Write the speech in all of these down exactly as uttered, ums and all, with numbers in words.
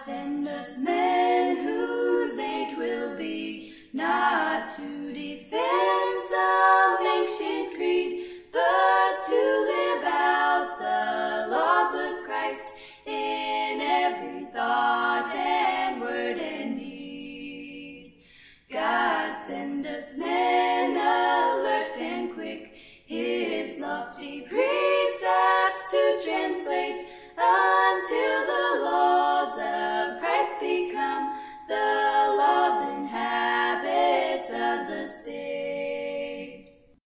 send us men whose age will be not to defend some ancient creed, but to live out the laws of Christ in every thought and word and deed. God send us men alert and quick, his lofty precepts to translate, until the laws of Christ become the laws and habits of the state.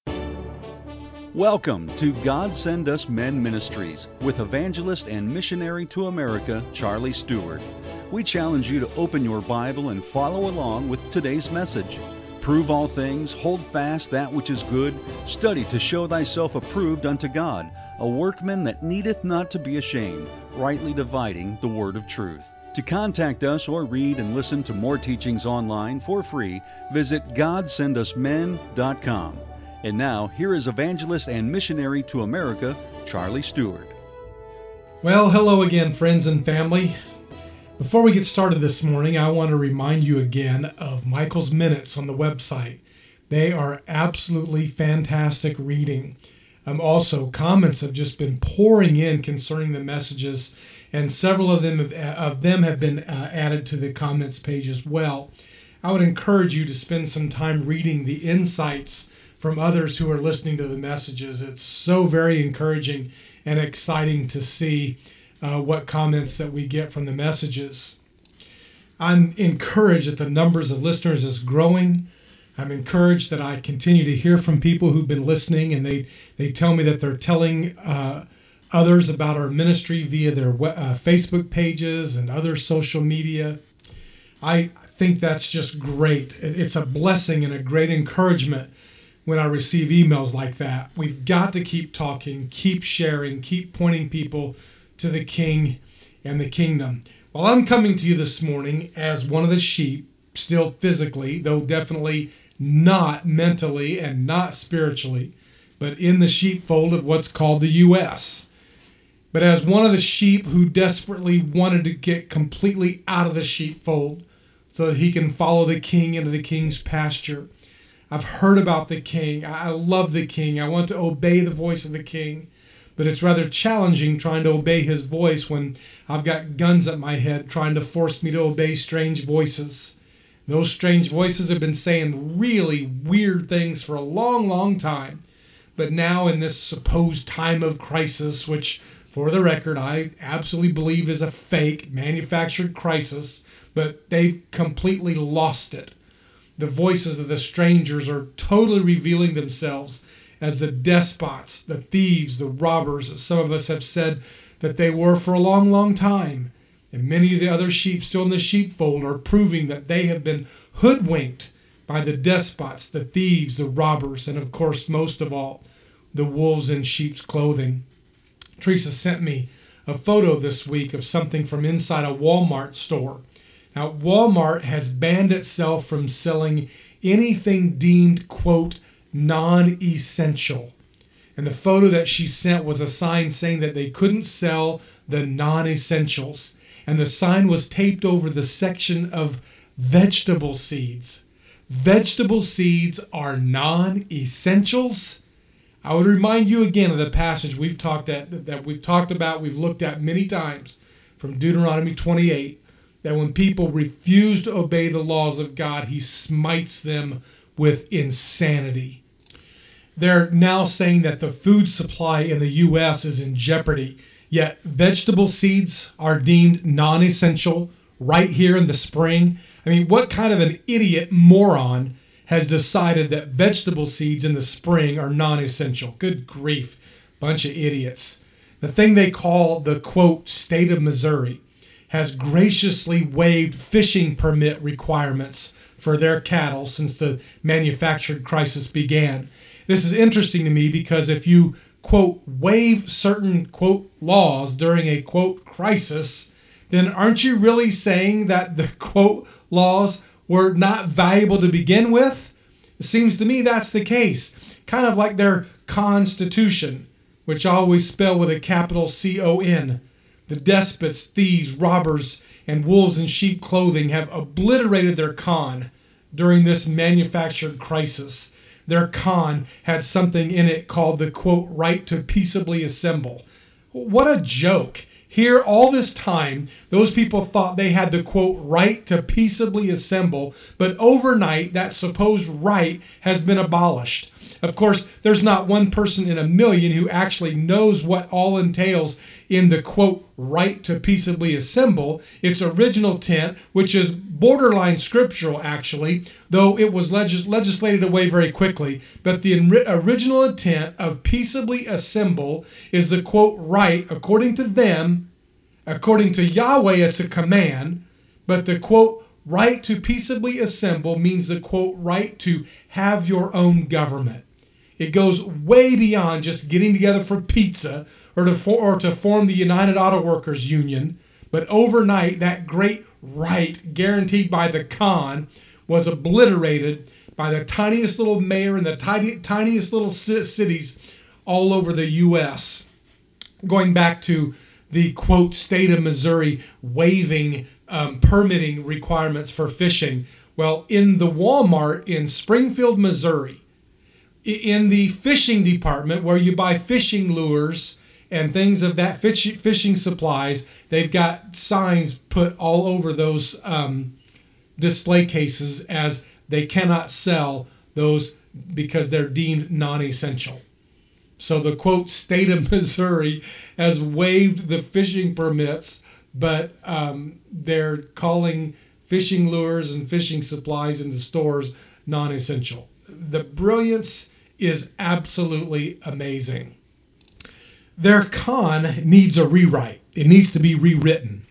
Welcome to God Send Us Men Ministries with evangelist and missionary to America, Charlie Stewart. We challenge you to open your Bible and follow along with today's message. Prove all things, hold fast that which is good, study to show thyself approved unto God, a workman that needeth not to be ashamed, rightly dividing the word of truth. To contact us or read and listen to more teachings online for free, visit god send us men dot com. And now, here is evangelist and missionary to America, Charlie Stewart. Well, hello again, friends and family. Before we get started this morning, I want to remind you again of Michael's Minutes on the website. They are absolutely fantastic reading. Um, also, comments have just been pouring in concerning the messages, and several of them have, of them have been uh, added to the comments page as well. I would encourage you to spend some time reading the insights from others who are listening to the messages. It's so very encouraging and exciting to see uh, what comments that we get from the messages. I'm encouraged that the numbers of listeners is growing. I'm encouraged that I continue to hear from people who've been listening, and they, they tell me that they're telling uh, others about our ministry via their uh, Facebook pages and other social media. I think that's just great. It's a blessing and a great encouragement when I receive emails like that. We've got to keep talking, keep sharing, keep pointing people to the King and the kingdom. Well, I'm coming to you this morning as one of the sheep, still physically, though definitely not mentally and not spiritually, but in the sheepfold of what's called the U S But as one of the sheep who desperately wanted to get completely out of the sheepfold so that he can follow the King into the King's pasture. I've heard about the King. I love the King. I want to obey the voice of the King. But it's rather challenging trying to obey his voice when I've got guns at my head trying to force me to obey strange voices. Those strange voices have been saying really weird things for a long, long time. But now in this supposed time of crisis, which for the record I absolutely believe is a fake, manufactured crisis, but they've completely lost it. The voices of the strangers are totally revealing themselves as the despots, the thieves, the robbers, as some of us have said that they were for a long, long time. And many of the other sheep still in the sheepfold are proving that they have been hoodwinked by the despots, the thieves, the robbers, and of course, most of all, the wolves in sheep's clothing. Teresa sent me a photo this week of something from inside a Walmart store. Now, Walmart has banned itself from selling anything deemed, quote, non-essential. And the photo that she sent was a sign saying that they couldn't sell the non-essentials. And the sign was taped over the section of vegetable seeds. Vegetable seeds are non-essentials? I would remind you again of the passage we've talked at, that we've talked about, we've looked at many times from Deuteronomy twenty-eight, that when people refuse to obey the laws of God, he smites them with insanity. They're now saying that the food supply in the U S is in jeopardy, yet vegetable seeds are deemed non-essential right here in the spring. I mean, what kind of an idiot moron has decided that vegetable seeds in the spring are non-essential? Good grief, bunch of idiots. The thing they call the, quote, state of Missouri has graciously waived fishing permit requirements for their cattle since the manufactured crisis began. This is interesting to me because if you, quote, waive certain, quote, laws during a, quote, crisis, then aren't you really saying that the, quote, laws were not valuable to begin with? It seems to me that's the case. Kind of like their Constitution, which I always spell with a capital C O N. The despots, thieves, robbers and wolves in sheep clothing have obliterated their con during this manufactured crisis. Their con had something in it called the, quote, right to peaceably assemble. What a joke. Here, all this time, those people thought they had the, quote, right to peaceably assemble, but overnight, that supposed right has been abolished. Of course, there's not one person in a million who actually knows what all entails in the, quote, right to peaceably assemble. Its original intent, which is borderline scriptural, actually, though it was legis- legislated away very quickly. But the in- original intent of peaceably assemble is the, quote, right, according to them, according to Yahweh, it's a command, but the, quote, right to peaceably assemble means the, quote, right to have your own government. It goes way beyond just getting together for pizza or to, for, or to form the United Auto Workers Union. But overnight, that great right guaranteed by the Khan was obliterated by the tiniest little mayor in the tiny, tiniest little cities all over the U S Going back to the, quote, state of Missouri waiving um, permitting requirements for fishing. Well, in the Walmart in Springfield, Missouri, in the fishing department where you buy fishing lures and things of that fish, fishing supplies, they've got signs put all over those um, display cases as they cannot sell those because they're deemed non-essential. So the, quote, state of Missouri has waived the fishing permits, but um, they're calling fishing lures and fishing supplies in the stores non-essential. The brilliance is absolutely amazing. Their con needs a rewrite. It needs to be rewritten.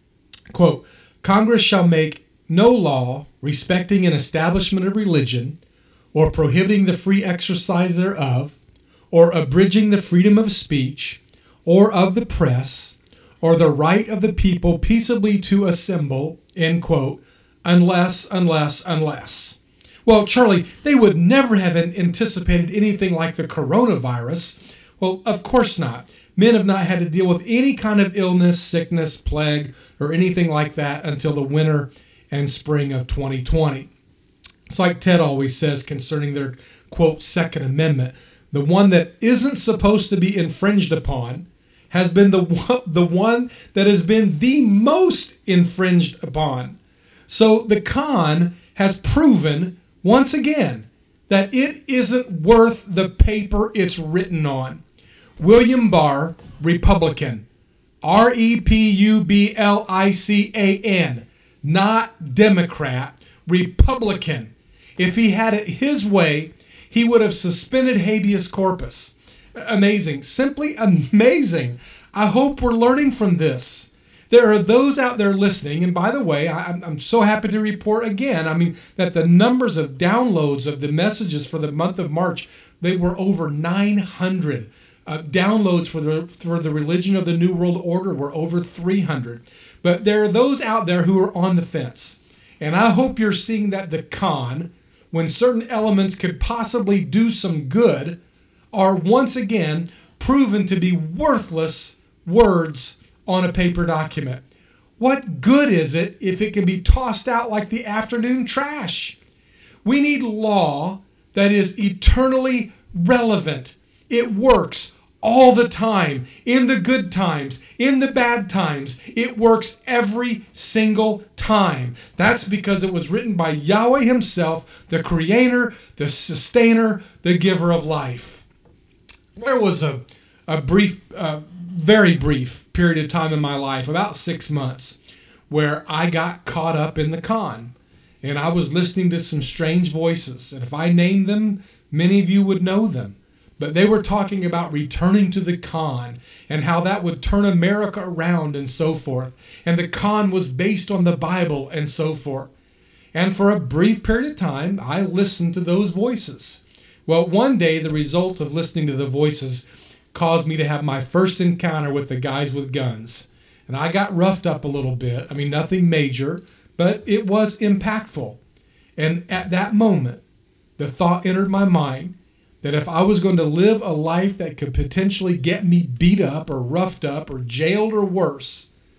Quote, Congress shall make no law respecting an establishment of religion or prohibiting the free exercise thereof or abridging the freedom of speech or of the press or the right of the people peaceably to assemble, end quote, unless, unless, unless. Well, Charlie, they would never have anticipated anything like the coronavirus. Well, of course not. Men have not had to deal with any kind of illness, sickness, plague, or anything like that until the winter and spring of twenty twenty. It's like Ted always says concerning their, quote, Second Amendment. The one that isn't supposed to be infringed upon has been the, the one that has been the most infringed upon. So the con has proven once again that it isn't worth the paper it's written on. William Barr, Republican. R E P U B L I C A N. Not Democrat. Republican. If he had it his way, he would have suspended habeas corpus. Amazing. Simply amazing. I hope we're learning from this. There are those out there listening, and by the way, I'm so happy to report again, I mean, that the numbers of downloads of the messages for the month of March, they were over nine hundred. Uh, downloads for the for the Religion of the New World Order were over three hundred. But there are those out there who are on the fence. And I hope you're seeing that the con, when certain elements could possibly do some good, are once again proven to be worthless words on a paper document. What good is it if it can be tossed out like the afternoon trash? We need law that is eternally relevant. It works all the time, in the good times, in the bad times. It works every single time. That's because it was written by Yahweh himself, the creator, the sustainer, the giver of life. There was a, a brief, uh, very brief period of time in my life, about six months, where I got caught up in the con. And I was listening to some strange voices. And if I named them, many of you would know them. But they were talking about returning to the con and how that would turn America around and so forth. And the con was based on the Bible and so forth. And for a brief period of time, I listened to those voices. Well, one day, the result of listening to the voices caused me to have my first encounter with the guys with guns. And I got roughed up a little bit. I mean, nothing major, but it was impactful. And at that moment, the thought entered my mind that if I was going to live a life that could potentially get me beat up or roughed up or jailed or worse,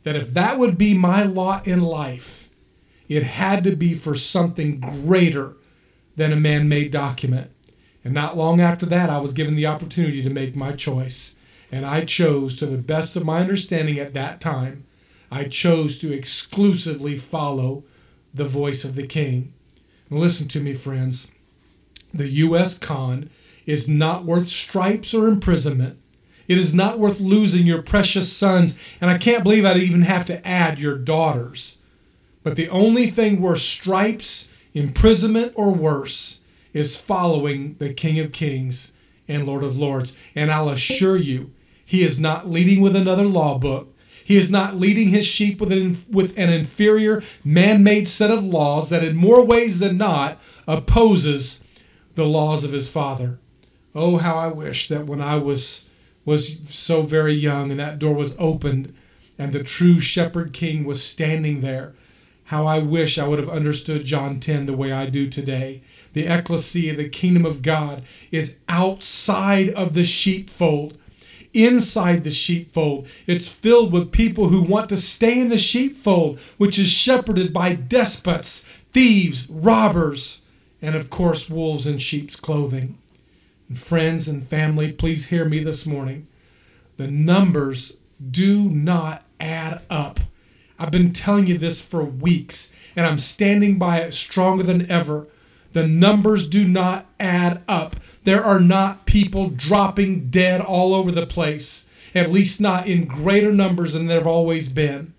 that if that would be my lot in life, it had to be for something greater than a man-made document. And not long after that, I was given the opportunity to make my choice. And I chose, to the best of my understanding at that time, I chose to exclusively follow the voice of the King. And listen to me, friends. The U S con is not worth stripes or imprisonment. It is not worth losing your precious sons. And I can't believe I'd even have to add your daughters. But the only thing worth stripes, imprisonment, or worse is following the King of Kings and Lord of Lords. And I'll assure you, he is not leading with another law book. He is not leading his sheep with an, with an inferior man-made set of laws that in more ways than not opposes the laws of his Father. Oh, how I wish that when I was, was so very young and that door was opened and the true shepherd king was standing there, how I wish I would have understood John ten the way I do today. The ecclesia, the kingdom of God, is outside of the sheepfold. Inside the sheepfold, it's filled with people who want to stay in the sheepfold, which is shepherded by despots, thieves, robbers, and of course, wolves in sheep's clothing. And friends and family, please hear me this morning. The numbers do not add up. I've been telling you this for weeks, and I'm standing by it stronger than ever. The numbers do not add up. There are not people dropping dead all over the place, at least not in greater numbers than there have always been.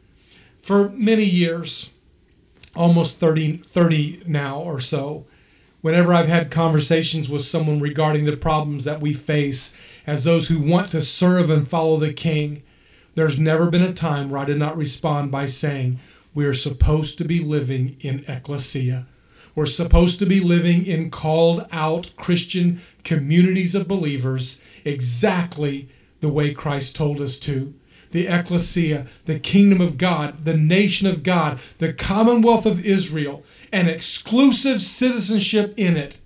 For many years, almost thirty, thirty now or so, whenever I've had conversations with someone regarding the problems that we face as those who want to serve and follow the King, there's never been a time where I did not respond by saying, we are supposed to be living in ecclesia. We're supposed to be living in called out Christian communities of believers exactly the way Christ told us to. The ecclesia, the kingdom of God, the nation of God, the commonwealth of Israel, and exclusive citizenship in it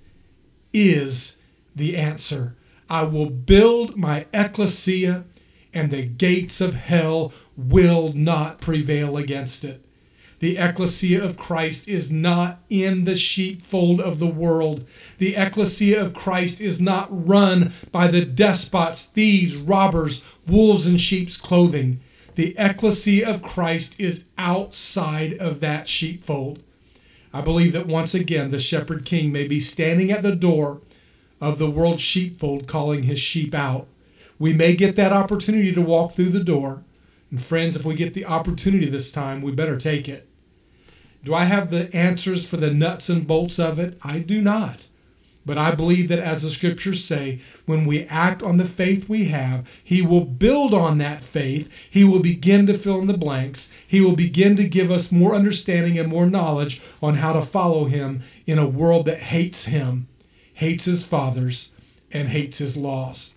is the answer. I will build my ecclesia, and the gates of hell will not prevail against it. The ecclesia of Christ is not in the sheepfold of the world. The ecclesia of Christ is not run by the despots, thieves, robbers, wolves in sheep's clothing. The ecclesia of Christ is outside of that sheepfold. I believe that once again the shepherd king may be standing at the door of the world's sheepfold calling his sheep out. We may get that opportunity to walk through the door. And friends, if we get the opportunity this time, we better take it. Do I have the answers for the nuts and bolts of it? I do not. But I believe that as the scriptures say, when we act on the faith we have, he will build on that faith. He will begin to fill in the blanks. He will begin to give us more understanding and more knowledge on how to follow him in a world that hates him, hates his fathers, and hates his laws.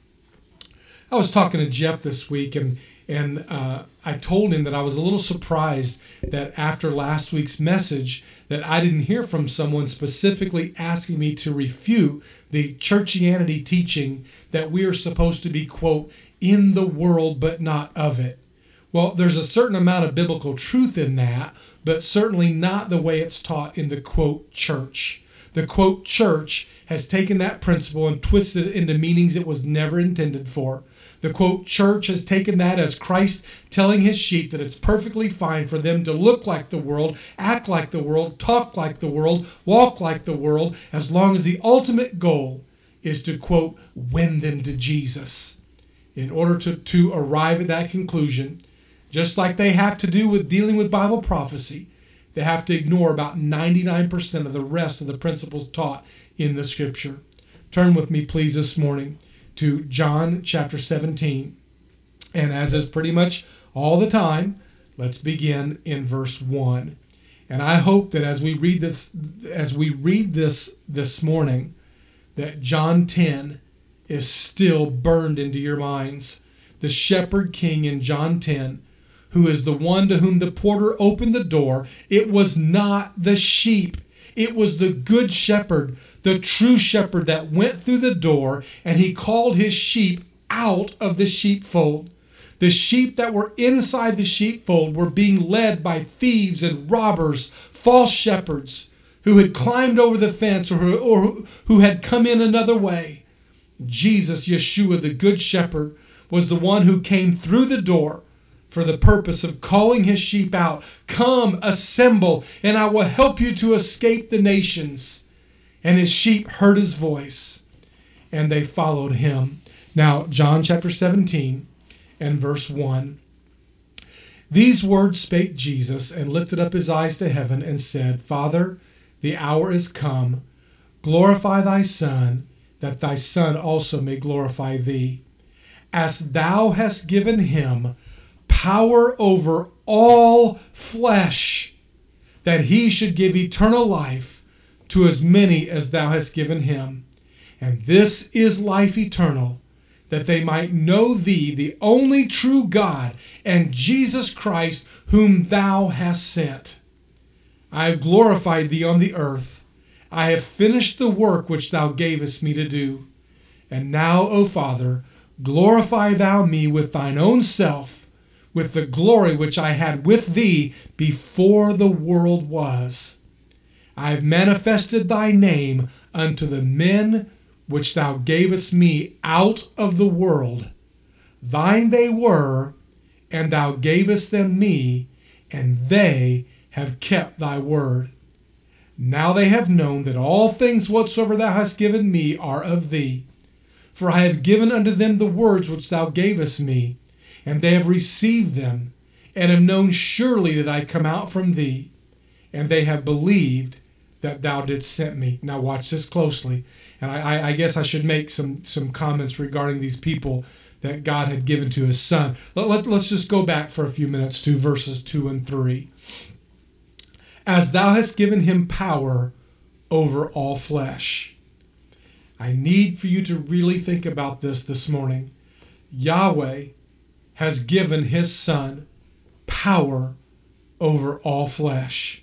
I was talking to Jeff this week, and And uh, I told him that I was a little surprised that after last week's message that I didn't hear from someone specifically asking me to refute the churchianity teaching that we are supposed to be, quote, in the world but not of it. Well, there's a certain amount of biblical truth in that, but certainly not the way it's taught in the, quote, church. The, quote, church has taken that principle and twisted it into meanings it was never intended for. The, quote, church has taken that as Christ telling his sheep that it's perfectly fine for them to look like the world, act like the world, talk like the world, walk like the world, as long as the ultimate goal is to, quote, win them to Jesus. In order to, to arrive at that conclusion, just like they have to do with dealing with Bible prophecy, they have to ignore about ninety-nine percent of the rest of the principles taught in the scripture. Turn with me, please, this morning to John chapter seventeen. And as is pretty much all the time, let's begin in verse one. And I hope that as we read this, as we read this this morning, that John ten is still burned into your minds. The shepherd king in John ten, who is the one to whom the porter opened the door, it was not the sheep. It was the good shepherd, the true shepherd that went through the door, and he called his sheep out of the sheepfold. The sheep that were inside the sheepfold were being led by thieves and robbers, false shepherds who had climbed over the fence or who, or who had come in another way. Jesus, Yeshua, the Good Shepherd, was the one who came through the door for the purpose of calling his sheep out. Come, assemble, and I will help you to escape the nations. And his sheep heard his voice, and they followed him. Now, John chapter seventeen and verse one. These words spake Jesus, and lifted up his eyes to heaven, and said, Father, the hour is come. Glorify thy Son, that thy Son also may glorify thee. As thou hast given him power over all flesh, that he should give eternal life to as many as thou hast given him. And this is life eternal, that they might know thee, the only true God, and Jesus Christ, whom thou hast sent. I have glorified thee on the earth. I have finished the work which thou gavest me to do. And now, O Father, glorify thou me with thine own self, with the glory which I had with thee before the world was. I have manifested thy name unto the men which thou gavest me out of the world. Thine they were, and thou gavest them me, and they have kept thy word. Now they have known that all things whatsoever thou hast given me are of thee. For I have given unto them the words which thou gavest me, and they have received them, and have known surely that I come out from thee, and they have believed that thou didst send me. Now watch this closely. And I, I guess I should make some, some comments regarding these people that God had given to his Son. Let, let, let's just go back for a few minutes to verses two and three. As thou hast given him power over all flesh. I need for you to really think about this this morning. Yahweh has given his Son power over all flesh.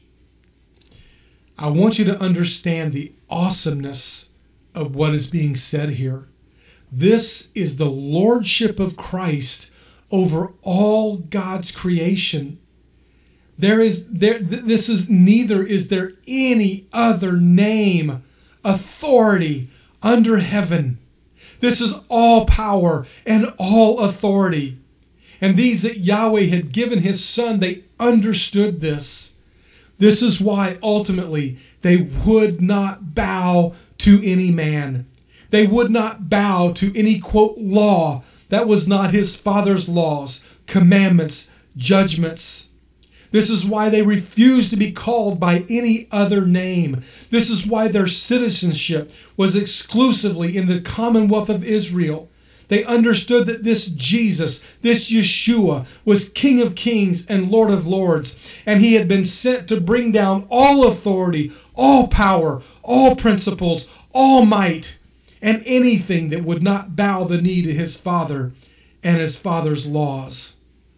I want you to understand the awesomeness of what is being said here. This is the lordship of Christ over all God's creation. There is there this is neither is there any other name, authority under heaven. This is all power and all authority. And these that Yahweh had given his Son, they understood this. This is why ultimately they would not bow to any man. They would not bow to any, quote, law that was not his Father's laws, commandments, judgments. This is why they refused to be called by any other name. This is why their citizenship was exclusively in the Commonwealth of Israel. They understood that this Jesus, this Yeshua, was King of Kings and Lord of Lords, and he had been sent to bring down all authority, all power, all principles, all might, and anything that would not bow the knee to his Father and his Father's laws.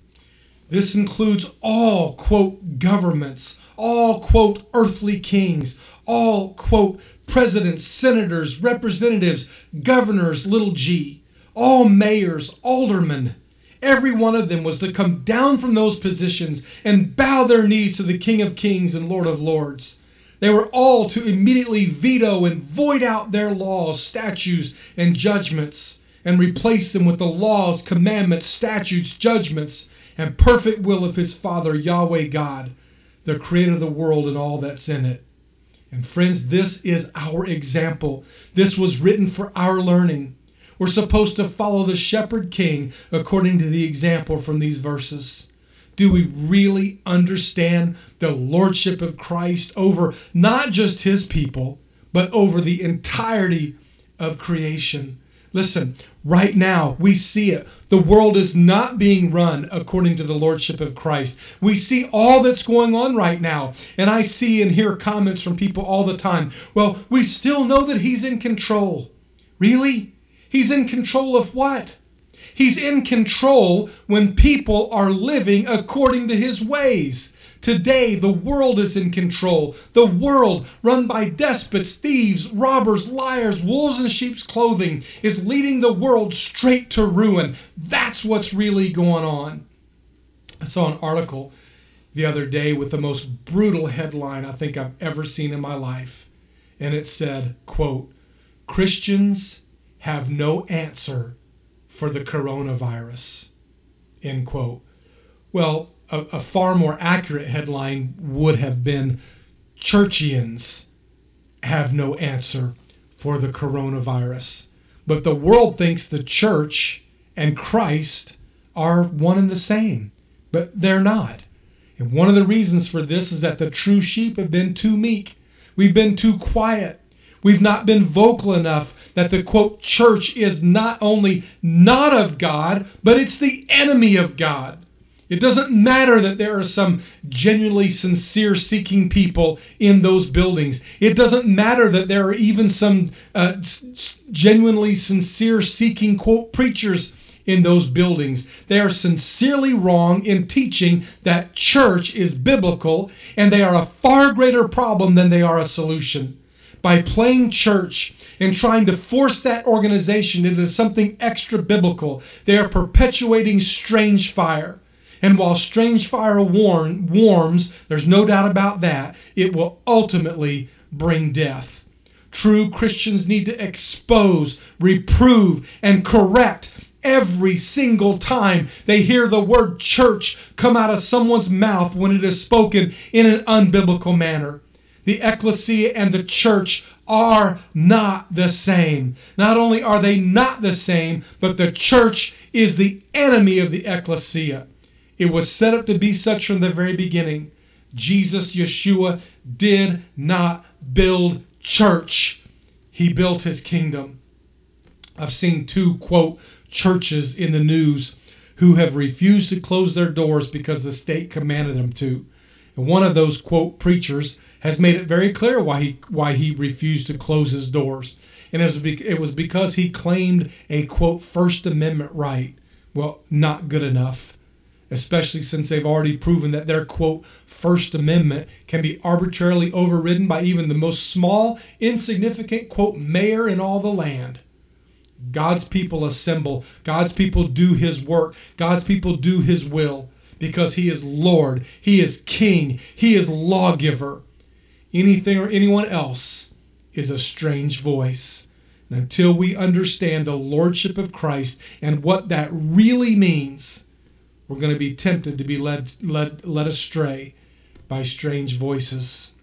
This includes all, quote, governments, all, quote, earthly kings, all, quote, presidents, senators, representatives, governors, little g, all mayors, aldermen. Every one of them was to come down from those positions and bow their knees to the King of Kings and Lord of Lords. They were all to immediately veto and void out their laws, statutes, and judgments, and replace them with the laws, commandments, statutes, judgments, and perfect will of his Father, Yahweh God, the creator of the world and all that's in it. And friends, this is our example. This was written for our learning. We're supposed to follow the shepherd king according to the example from these verses. Do we really understand the lordship of Christ over not just his people, but over the entirety of creation? Listen, right now we see it. The world is not being run according to the lordship of Christ. We see all that's going on right now. And I see and hear comments from people all the time. Well, we still know that he's in control. Really? He's in control of what? He's in control when people are living according to his ways. Today, the world is in control. The world, run by despots, thieves, robbers, liars, wolves in sheep's clothing, is leading the world straight to ruin. That's what's really going on. I saw an article the other day with the most brutal headline I think I've ever seen in my life. And it said, quote, "Christians have no answer for the coronavirus," end quote. Well, a, a far more accurate headline would have been, "Churchians have no answer for the coronavirus." But the world thinks the church and Christ are one and the same, but they're not. And one of the reasons for this is that the true sheep have been too meek. We've been too quiet. We've not been vocal enough that the, quote, church is not only not of God, but it's the enemy of God. It doesn't matter that there are some genuinely sincere seeking people in those buildings. It doesn't matter that there are even some uh, genuinely sincere seeking, quote, preachers in those buildings. They are sincerely wrong in teaching that church is biblical, and they are a far greater problem than they are a solution. By playing church and trying to force that organization into something extra biblical, they are perpetuating strange fire. And while strange fire warm, warms, there's no doubt about that, it will ultimately bring death. True Christians need to expose, reprove, and correct every single time they hear the word church come out of someone's mouth when it is spoken in an unbiblical manner. The ecclesia and the church are not the same. Not only are they not the same, but the church is the enemy of the ecclesia. It was set up to be such from the very beginning. Jesus, Yeshua, did not build church. He built his kingdom. I've seen two, quote, churches in the news who have refused to close their doors because the state commanded them to. And one of those, quote, preachers has made it very clear why he why he refused to close his doors. And it was, be, it was because he claimed a, quote, First Amendment right. Well, not good enough, especially since they've already proven that their, quote, First Amendment can be arbitrarily overridden by even the most small, insignificant, quote, mayor in all the land. God's people assemble. God's people do his work. God's people do his will because he is Lord. He is King. He is lawgiver. Anything or anyone else is a strange voice. And until we understand the lordship of Christ and what that really means, we're going to be tempted to be led, led, led astray by strange voices.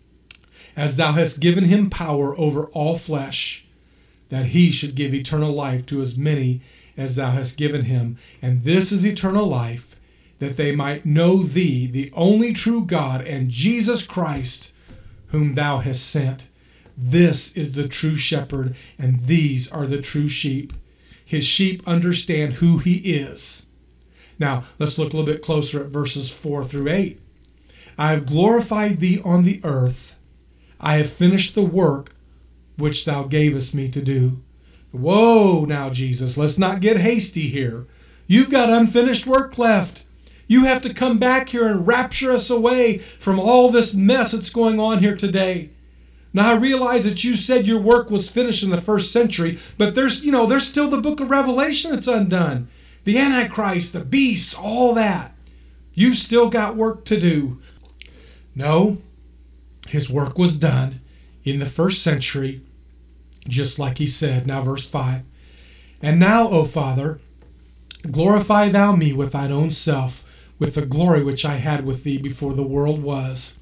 As thou hast given him power over all flesh, that he should give eternal life to as many as thou hast given him. And this is eternal life, that they might know thee, the only true God, and Jesus Christ, whom thou hast sent. This is the true shepherd, and these are the true sheep. His sheep understand who he is. Now, let's look a little bit closer at verses four through eight. I have glorified thee on the earth. I have finished the work which thou gavest me to do. Whoa, now, Jesus, let's not get hasty here. You've got unfinished work left. You have to come back here and rapture us away from all this mess that's going on here today. Now, I realize that you said your work was finished in the first century, but there's, you know, there's still the book of Revelation that's undone. The Antichrist, the beast, all that. You've still got work to do. No, his work was done in the first century, just like he said. Now, verse five. And now, O Father, glorify thou me with thine own self, with the glory which I had with thee before the world was.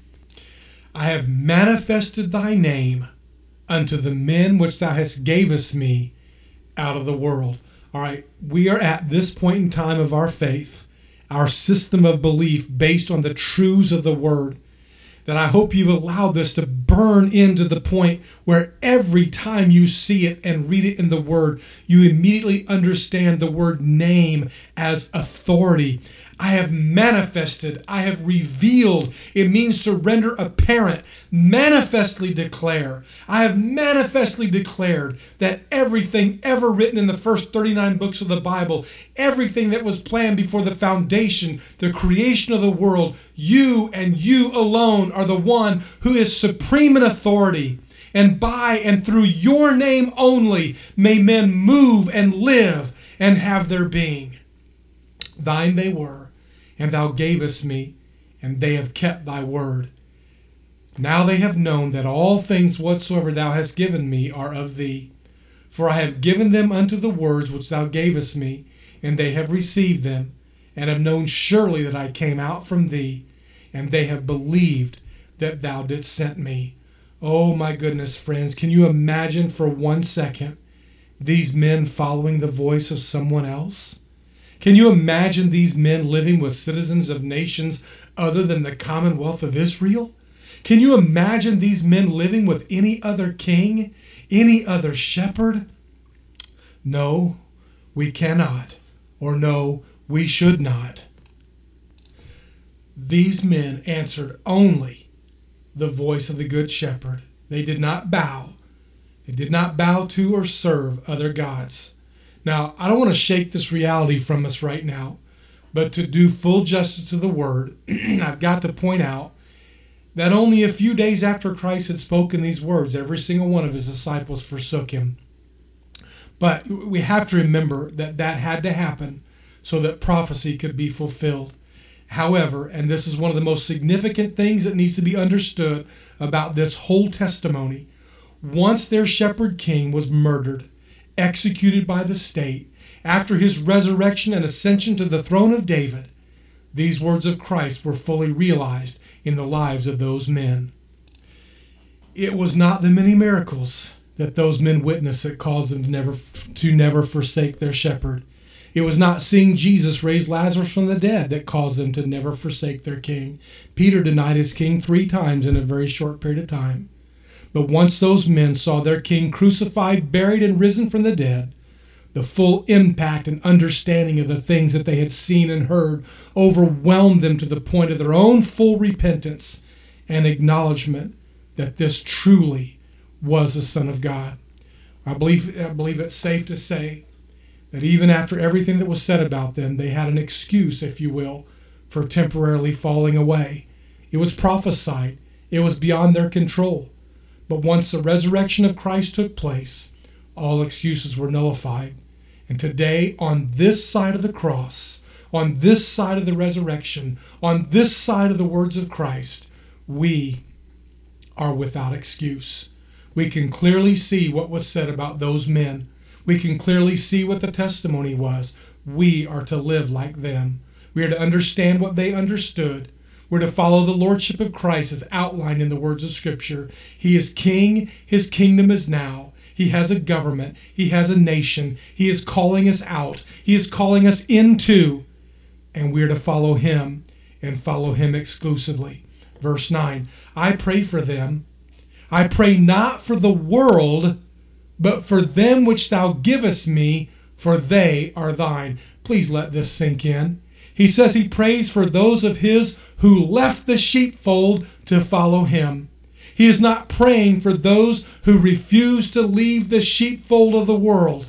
I have manifested thy name unto the men which thou hast gavest me out of the world. All right, we are at this point in time of our faith, our system of belief based on the truths of the Word, that I hope you've allowed this to burn into the point where every time you see it and read it in the Word, you immediately understand the word name as authority. I have manifested, I have revealed. It means to render apparent, manifestly declare. I have manifestly declared that everything ever written in the first thirty-nine books of the Bible, everything that was planned before the foundation, the creation of the world, you and you alone are the one who is supreme in authority. And by and through your name only may men move and live and have their being. Thine they were, and thou gavest me, and they have kept thy word. Now they have known that all things whatsoever thou hast given me are of thee. For I have given them unto the words which thou gavest me, and they have received them, and have known surely that I came out from thee, and they have believed that thou didst send me. Oh my goodness, friends, can you imagine for one second these men following the voice of someone else? Can you imagine these men living with citizens of nations other than the Commonwealth of Israel? Can you imagine these men living with any other king, any other shepherd? No, we cannot. Or no, we should not. These men answered only the voice of the Good Shepherd. They did not bow. They did not bow to or serve other gods. Now, I don't want to shake this reality from us right now, but to do full justice to the word, I've got to point out that only a few days after Christ had spoken these words, every single one of his disciples forsook him. But we have to remember that that had to happen so that prophecy could be fulfilled. However, and this is one of the most significant things that needs to be understood about this whole testimony, once their shepherd king was murdered, executed by the state, after his resurrection and ascension to the throne of David, these words of Christ were fully realized in the lives of those men. It was not the many miracles that those men witnessed that caused them to never, to never forsake their shepherd. It was not seeing Jesus raise Lazarus from the dead that caused them to never forsake their king. Peter denied his king three times in a very short period of time. But once those men saw their king crucified, buried, and risen from the dead, the full impact and understanding of the things that they had seen and heard overwhelmed them to the point of their own full repentance and acknowledgement that this truly was the Son of God. I believe, I believe it's safe to say that even after everything that was said about them, they had an excuse, if you will, for temporarily falling away. It was prophesied. It was beyond their control. But once the resurrection of Christ took place, all excuses were nullified. And today, on this side of the cross, on this side of the resurrection, on this side of the words of Christ, we are without excuse. We can clearly see what was said about those men. We can clearly see what the testimony was. We are to live like them. We are to understand what they understood. We're to follow the lordship of Christ as outlined in the words of Scripture. He is king. His kingdom is now. He has a government. He has a nation. He is calling us out. He is calling us into, and we're to follow him and follow him exclusively. Verse nine, I pray for them. I pray not for the world, but for them which thou givest me, for they are thine. Please let this sink in. He says he prays for those of his who left the sheepfold to follow him. He is not praying for those who refuse to leave the sheepfold of the world.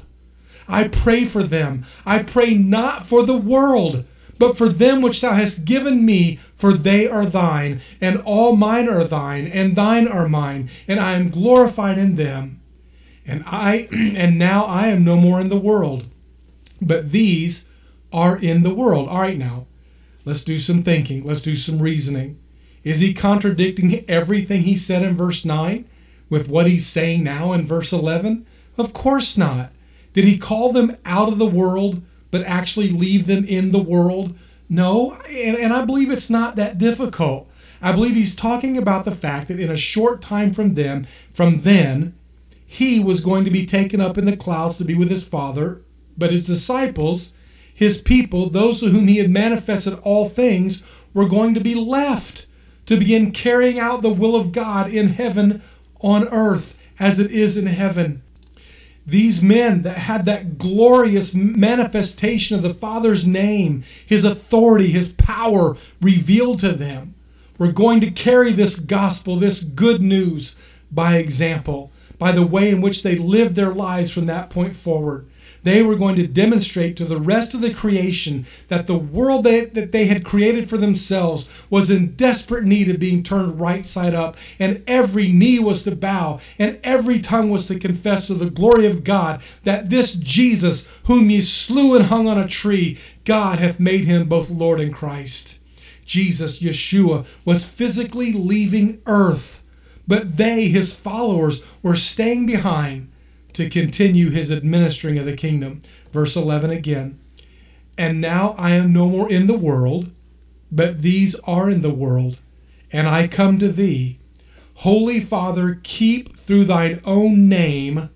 I pray for them. I pray not for the world, but for them which thou hast given me, for they are thine, and all mine are thine, and thine are mine, and I am glorified in them. And I and now I am no more in the world, but these are in the world. All right, now, let's do some thinking. Let's do some reasoning. Is he contradicting everything he said in verse nine with what he's saying now in verse eleven? Of course not. Did he call them out of the world, but actually leave them in the world? No, and, and I believe it's not that difficult. I believe he's talking about the fact that in a short time from them, from then, he was going to be taken up in the clouds to be with his Father, but his disciples, his people, those to whom he had manifested all things, were going to be left to begin carrying out the will of God in heaven on earth as it is in heaven. These men that had that glorious manifestation of the Father's name, his authority, his power revealed to them, were going to carry this gospel, this good news by example, by the way in which they lived their lives from that point forward. They were going to demonstrate to the rest of the creation that the world they, that they had created for themselves was in desperate need of being turned right side up, and every knee was to bow, and every tongue was to confess to the glory of God that this Jesus, whom ye slew and hung on a tree, God hath made him both Lord and Christ. Jesus, Yeshua, was physically leaving earth, but they, his followers, were staying behind to continue his administering of the kingdom. Verse eleven again. And now I am no more in the world, but these are in the world, and I come to thee. Holy Father, keep through thine own name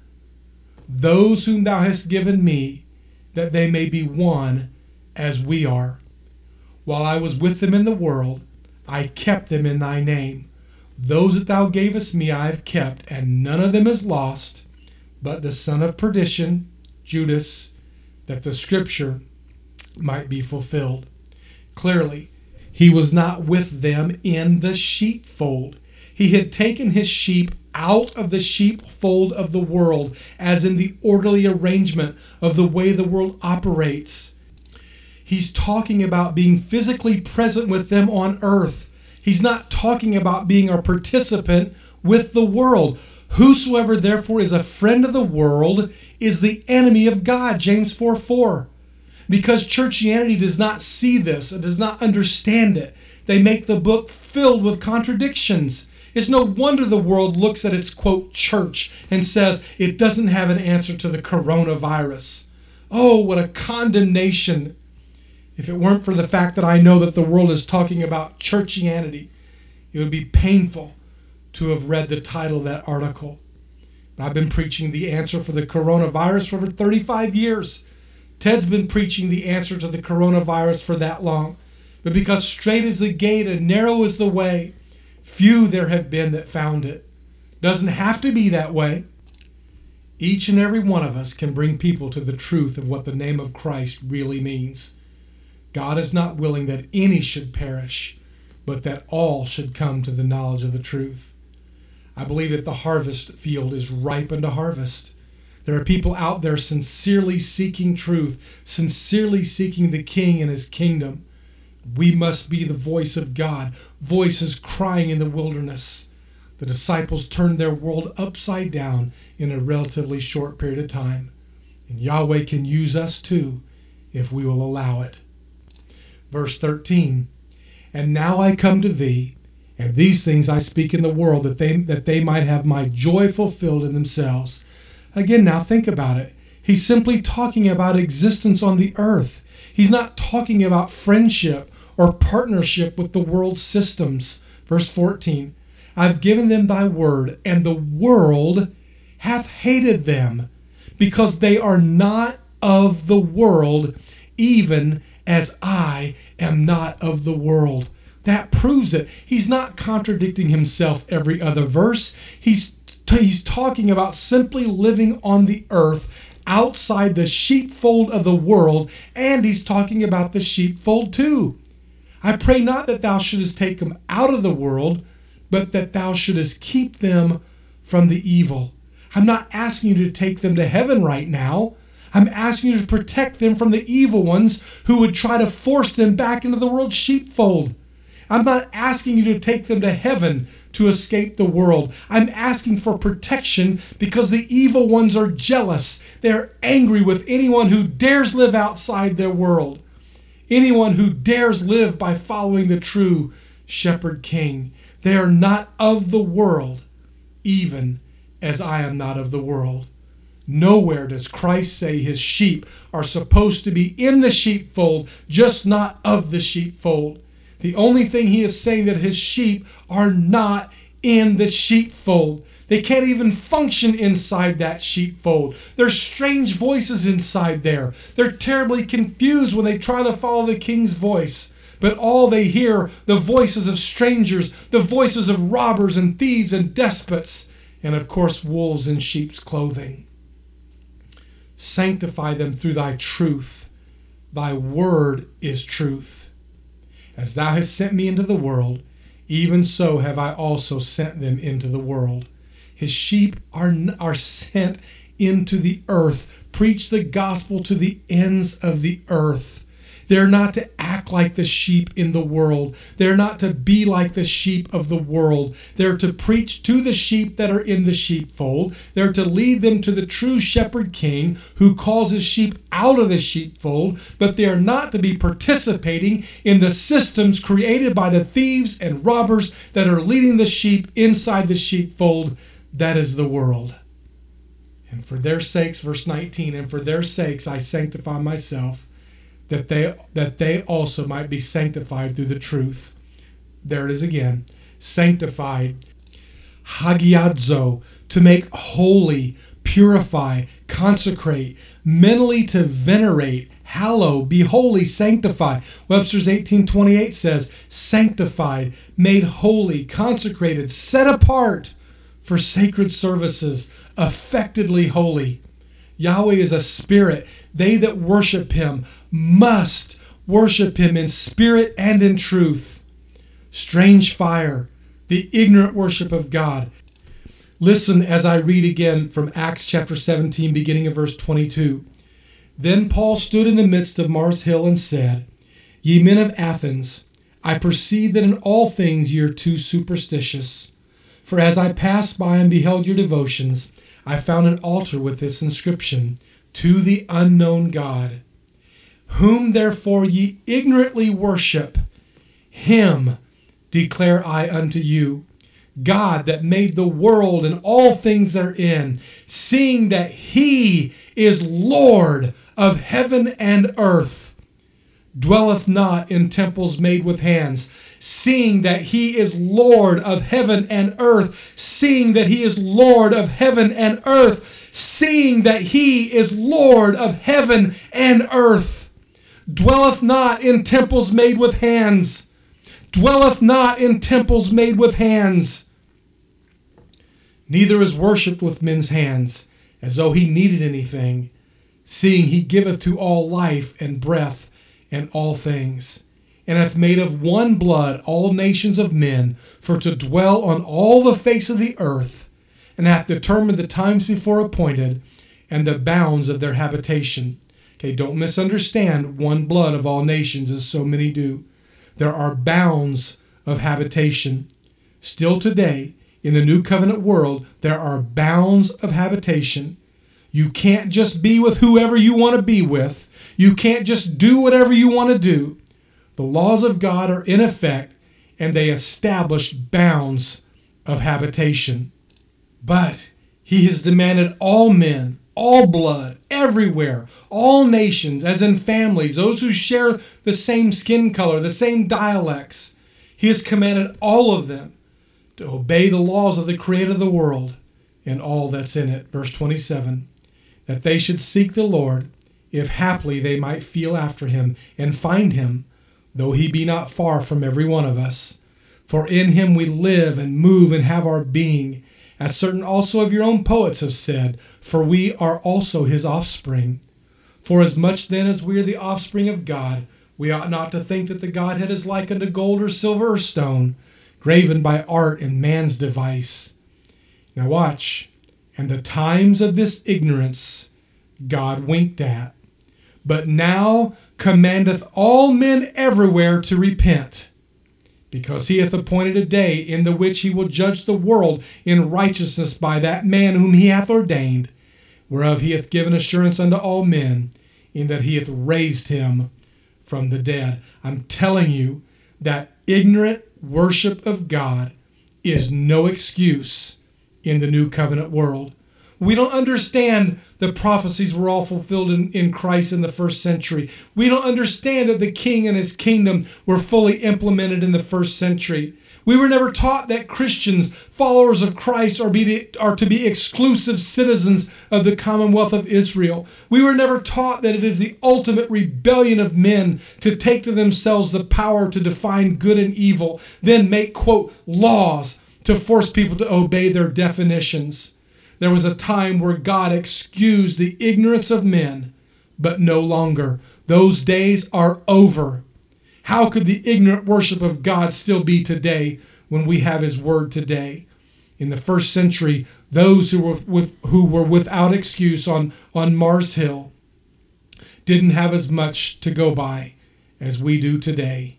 those whom thou hast given me, that they may be one as we are. While I was with them in the world, I kept them in thy name. Those that thou gavest me I have kept, and none of them is lost, but the son of perdition, Judas, that the scripture might be fulfilled. Clearly, he was not with them in the sheepfold. He had taken his sheep out of the sheepfold of the world, as in the orderly arrangement of the way the world operates. He's talking about being physically present with them on earth. He's not talking about being a participant with the world. Whosoever therefore is a friend of the world is the enemy of God, James four four. Because churchianity does not see this, it does not understand it. They make the book filled with contradictions. It's no wonder the world looks at its, quote, church and says it doesn't have an answer to the coronavirus. Oh, what a condemnation. If it weren't for the fact that I know that the world is talking about churchianity, it would be painful to have read the title of that article. But I've been preaching the answer for the coronavirus for over thirty-five years. Ted's been preaching the answer to the coronavirus for that long. But because straight is the gate and narrow is the way, few there have been that found it. Doesn't have to be that way. Each and every one of us can bring people to the truth of what the name of Christ really means. God is not willing that any should perish, but that all should come to the knowledge of the truth. I believe that the harvest field is ripe unto harvest. There are people out there sincerely seeking truth, sincerely seeking the King and his kingdom. We must be the voice of God, voices crying in the wilderness. The disciples turned their world upside down in a relatively short period of time. And Yahweh can use us too, if we will allow it. Verse thirteen, and now I come to thee, and these things I speak in the world, that they, that they might have my joy fulfilled in themselves. Again, now think about it. He's simply talking about existence on the earth. He's not talking about friendship or partnership with the world's systems. Verse fourteen, I've given them thy word, and the world hath hated them, because they are not of the world, even as I am not of the world. That proves it. He's not contradicting himself every other verse. He's He's talking about simply living on the earth outside the sheepfold of the world, and he's talking about the sheepfold too. I pray not that thou shouldest take them out of the world, but that thou shouldest keep them from the evil. I'm not asking you to take them to heaven right now. I'm asking you to protect them from the evil ones who would try to force them back into the world's sheepfold. I'm not asking you to take them to heaven to escape the world. I'm asking for protection because the evil ones are jealous. They're angry with anyone who dares live outside their world. Anyone who dares live by following the true Shepherd King. They are not of the world, even as I am not of the world. Nowhere does Christ say his sheep are supposed to be in the sheepfold, just not of the sheepfold. The only thing he is saying that his sheep are not in the sheepfold. They can't even function inside that sheepfold. There's strange voices inside there. They're terribly confused when they try to follow the King's voice. But all they hear, the voices of strangers, the voices of robbers and thieves and despots, and of course wolves in sheep's clothing. Sanctify them through thy truth. Thy word is truth. As thou hast sent me into the world, even so have I also sent them into the world. His sheep are, are sent into the earth. Preach the gospel to the ends of the earth. They're not to act like the sheep in the world. They're not to be like the sheep of the world. They're to preach to the sheep that are in the sheepfold. They're to lead them to the true shepherd king who calls his sheep out of the sheepfold, but they are not to be participating in the systems created by the thieves and robbers that are leading the sheep inside the sheepfold. That is the world. And for their sakes, verse nineteen, and for their sakes I sanctify myself, that they that they also might be sanctified through the truth. There it is again. Sanctified. Hagiadzo, to make holy, purify, consecrate, mentally to venerate, hallow, be holy, sanctify. Webster's eighteen twenty-eight says, sanctified, made holy, consecrated, set apart for sacred services, affectedly holy. Yahweh is a spirit. They that worship him must worship him in spirit and in truth. Strange fire, the ignorant worship of God. Listen as I read again from Acts chapter seventeen, beginning of verse twenty-two. Then Paul stood in the midst of Mars Hill and said, Ye men of Athens, I perceive that in all things ye are too superstitious. For as I passed by and beheld your devotions, I found an altar with this inscription, To the unknown God. Whom therefore ye ignorantly worship, him declare I unto you, God that made the world and all things therein, seeing that he is Lord of heaven and earth, dwelleth not in temples made with hands, seeing that he is Lord of heaven and earth, seeing that he is Lord of heaven and earth, seeing that he is Lord of heaven and earth, dwelleth not in temples made with hands, dwelleth not in temples made with hands, neither is worshipped with men's hands, as though he needed anything, seeing he giveth to all life and breath and all things, and hath made of one blood all nations of men, for to dwell on all the face of the earth, and hath determined the times before appointed, and the bounds of their habitation. Okay, don't misunderstand one blood of all nations, as so many do. There are bounds of habitation. Still today, in the New Covenant world, there are bounds of habitation. You can't just be with whoever you want to be with. You can't just do whatever you want to do. The laws of God are in effect, and they establish bounds of habitation. But he has demanded all men, all blood, everywhere, all nations, as in families, those who share the same skin color, the same dialects. He has commanded all of them to obey the laws of the Creator of the world and all that's in it. Verse twenty-seven, that they should seek the Lord, if haply they might feel after him and find him, though he be not far from every one of us. For in him we live and move and have our being, as certain also of your own poets have said, for we are also his offspring. For as much then as we are the offspring of God, we ought not to think that the Godhead is like unto gold or silver or stone, graven by art and man's device. Now watch. And the times of this ignorance God winked at, but now commandeth all men everywhere to repent, because he hath appointed a day in the which he will judge the world in righteousness by that man whom he hath ordained, whereof he hath given assurance unto all men, in that he hath raised him from the dead. I'm telling you that ignorant worship of God is no excuse in the New Covenant world. We don't understand the prophecies were all fulfilled in, in Christ in the first century. We don't understand that the king and his kingdom were fully implemented in the first century. We were never taught that Christians, followers of Christ, are, be, are to be exclusive citizens of the Commonwealth of Israel. We were never taught that it is the ultimate rebellion of men to take to themselves the power to define good and evil, then make, quote, laws to force people to obey their definitions. There was a time where God excused the ignorance of men, but no longer. Those days are over. How could the ignorant worship of God still be today when we have his word today? In the first century, those who were with, who were without excuse on, on Mars Hill didn't have as much to go by as we do today.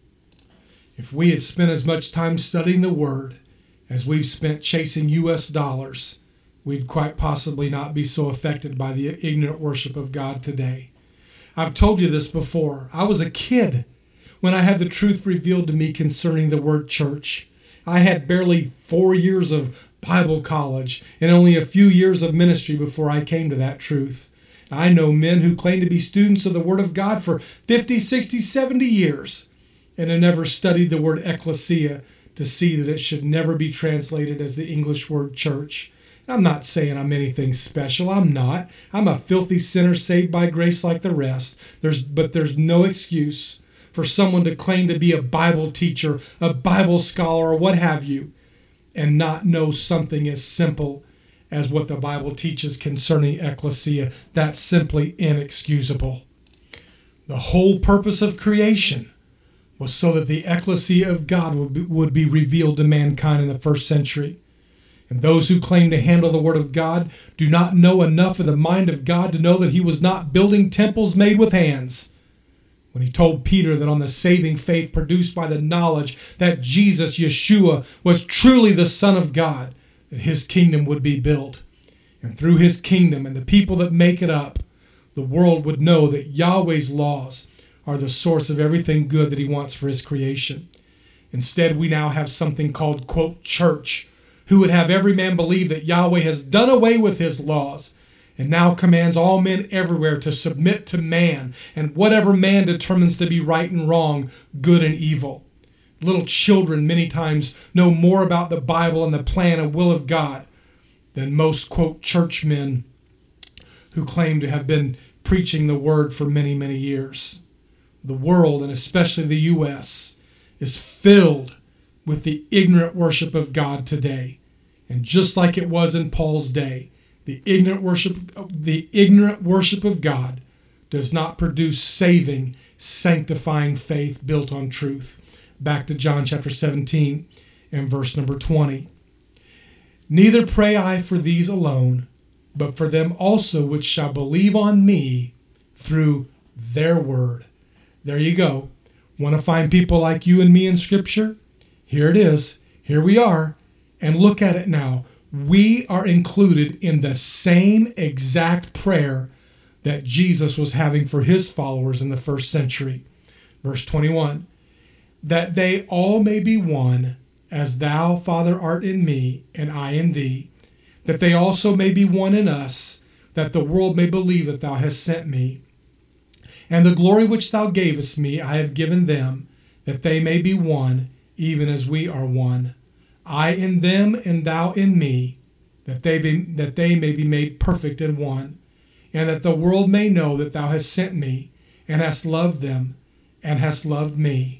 If we had spent as much time studying the word as we've spent chasing U S dollars, we'd quite possibly not be so affected by the ignorant worship of God today. I've told you this before. I was a kid when I had the truth revealed to me concerning the word church. I had barely four years of Bible college and only a few years of ministry before I came to that truth. I know men who claim to be students of the Word of God for fifty, sixty, seventy years and have never studied the word ecclesia to see that it should never be translated as the English word church. I'm not saying I'm anything special. I'm not. I'm a filthy sinner saved by grace like the rest. There's, but there's no excuse for someone to claim to be a Bible teacher, a Bible scholar, or what have you, and not know something as simple as what the Bible teaches concerning ecclesia. That's simply inexcusable. The whole purpose of creation was so that the ecclesia of God would be, would be revealed to mankind in the first century. And those who claim to handle the Word of God do not know enough of the mind of God to know that he was not building temples made with hands. When he told Peter that on the saving faith produced by the knowledge that Jesus, Yeshua, was truly the Son of God, that his kingdom would be built. And through his kingdom and the people that make it up, the world would know that Yahweh's laws are the source of everything good that he wants for his creation. Instead, we now have something called, quote, church, who would have every man believe that Yahweh has done away with his laws and now commands all men everywhere to submit to man and whatever man determines to be right and wrong, good and evil. Little children many times know more about the Bible and the plan and will of God than most, quote, churchmen who claim to have been preaching the word for many, many years. The world, and especially the U S, is filled with the ignorant worship of God today. And just like it was in Paul's day, the ignorant worship, the ignorant worship of God does not produce saving, sanctifying faith built on truth. Back to John chapter seventeen and verse number twenty. Neither pray I for these alone, but for them also which shall believe on me through their word. There you go. Want to find people like you and me in Scripture? Here it is. Here we are. And look at it now. We are included in the same exact prayer that Jesus was having for his followers in the first century. Verse twenty-one. That they all may be one, as thou, Father, art in me, and I in thee, that they also may be one in us, that the world may believe that thou hast sent me. And the glory which thou gavest me I have given them, that they may be one, even as we are one. I in them, and thou in me, that they be, that they may be made perfect in one, and that the world may know that thou hast sent me, and hast loved them, and hast loved me.